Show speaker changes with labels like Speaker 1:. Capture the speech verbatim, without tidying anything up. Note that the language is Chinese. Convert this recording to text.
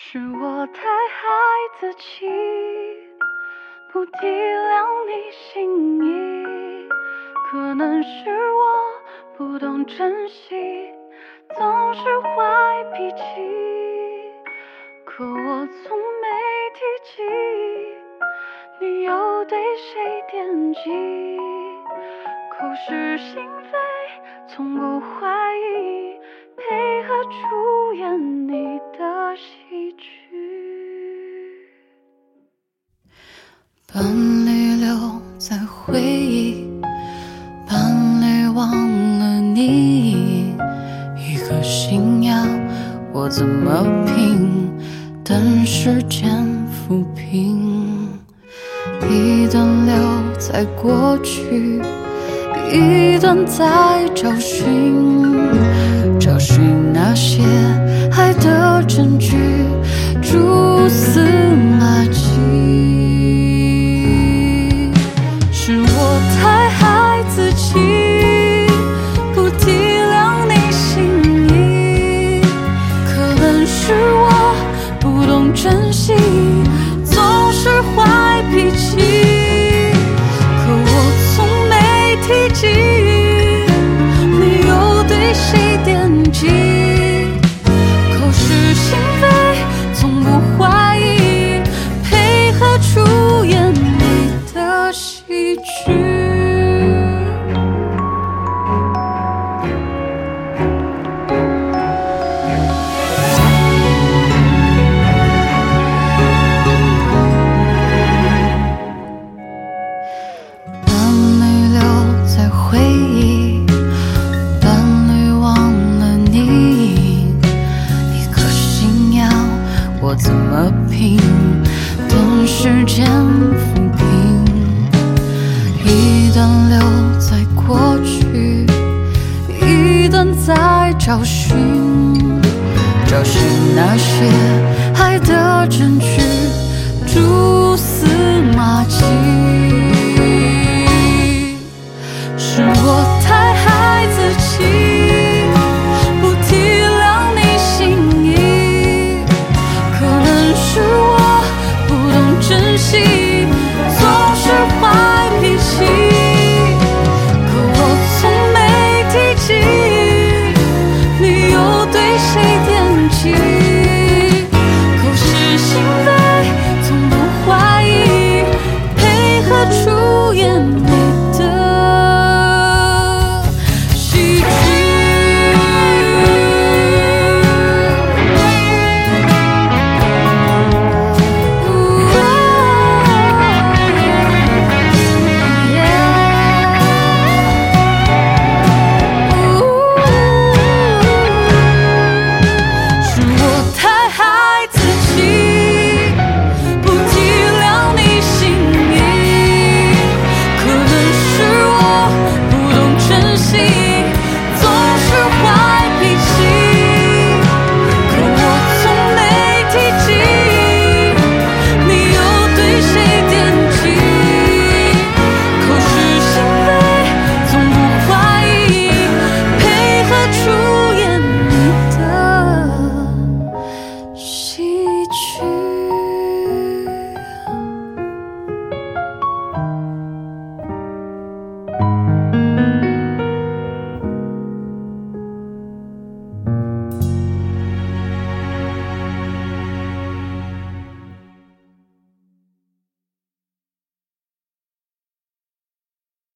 Speaker 1: 是我太孩子气，不体谅你心意，可能是我不懂珍惜，总是坏脾气，可我从没提起你又对谁惦记，口是心非，从不怀疑，配合出演你的喜剧。
Speaker 2: 伴侣留在回忆，伴侣忘了你，一颗信仰我怎么拼，等时间抚平。一段留在过去，一段在找寻，找寻那些爱的证据，蛛丝马迹。是我太孩子气，不体谅你心意，可能是我不懂珍惜，总是坏脾气，可我从没提及你又对谁惦记，口是心非，从不怀疑，配合出演你的喜剧。回忆，伴侣忘了你，一颗信仰我怎么拼，等时间抚平。一段留在过去，一段在找寻，找寻那些爱的证据，蛛丝马迹。是我太孩子气，不体谅你心意，可能是我不懂珍惜。